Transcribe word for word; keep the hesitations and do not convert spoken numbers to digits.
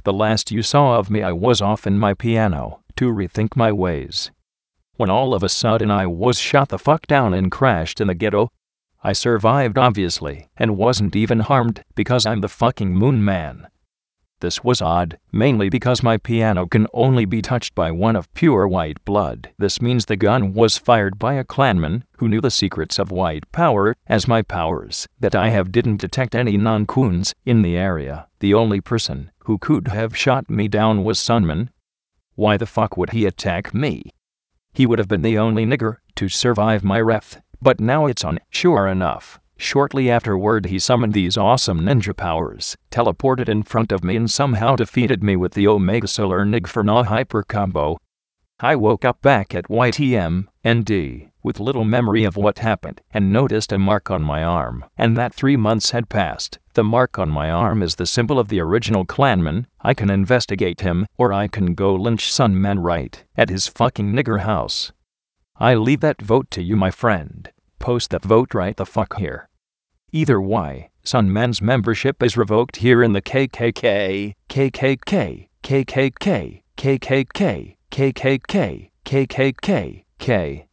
The last you saw of me, I was off in my piano to rethink my ways. When all of a sudden I was shot the fuck down and crashed in the ghetto. I survived obviously, and wasn't even harmed because I'm the fucking Moon Man. This was odd, mainly because my piano can only be touched by one of pure white blood. This means the gun was fired by a clanman who knew the secrets of white power as my powers, that I have didn't detect any non-coons in the area. The only person who could have shot me down was Sunman. Why the fuck would he attack me? He would have been the only nigger to survive my wrath, but now it's on. Sure enough, shortly afterward he summoned these awesome ninja powers, teleported in front of me and somehow defeated me with the Omega Solar Nigferna Hyper Combo. I woke up back at Y T M N D with little memory of what happened and noticed a mark on my arm, and that three months had passed. The mark on my arm is the symbol of the original clanman. I can investigate him, or I can go lynch Sunman right at his fucking nigger house. I leave that vote to you, my friend. Post that vote right the fuck here. Either way, Sunman's membership is revoked here in the K K K, K K K, K K K, K K K, K K K, K K K, K.